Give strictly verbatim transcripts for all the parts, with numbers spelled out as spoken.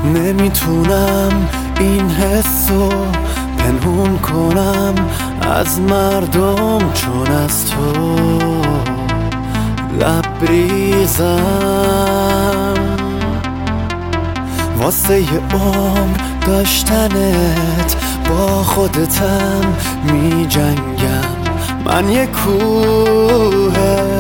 نمیتونم این حسو پنهون کنم از مردم، چون از تو لبریزم. واسه یه عمر داشتنت با خودتم می جنگم. من یه کوه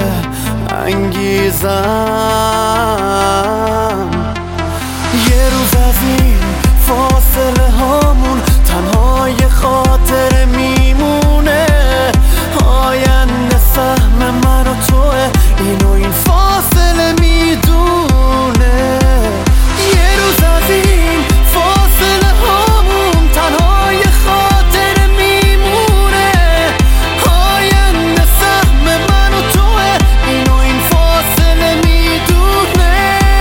انگیزم. یه روز از این فاصله هامون تنها یه خاطره میمونه. آینده سهم من و توه، اینو این فاصله میدونه. یه روز از این فاصله هامون تنها یه خاطره میمونه. آینده سهم من و توه، اینو این فاصله میدونه.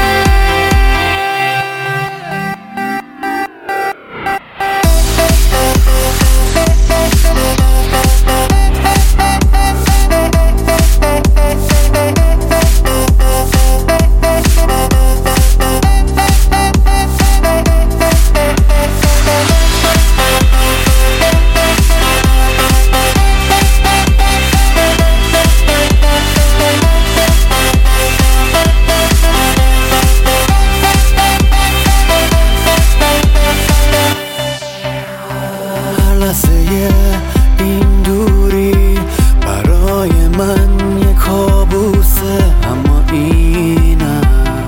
این دوری برای من یه کابوسه، اما اینم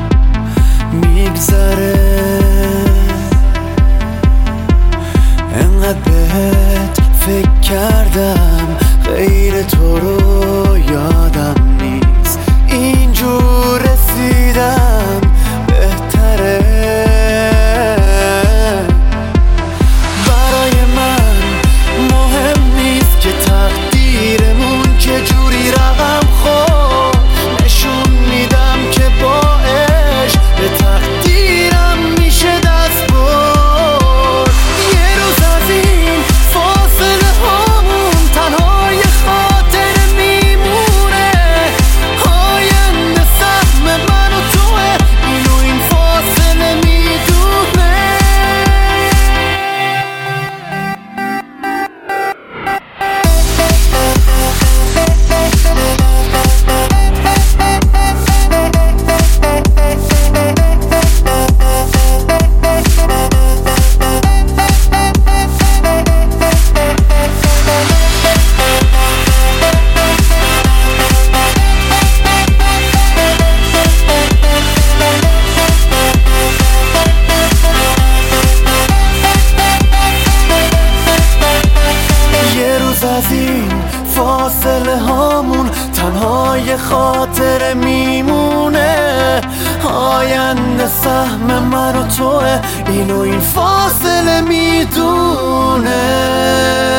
میگذره. انقدر بهت فکر کردم غیر تو رو یادم نیست. اینجور رسیدم بهتره. از این فاصله هامون تنها یه خاطره میمونه. آینده سهم من و توه، اینو این فاصله میدونه.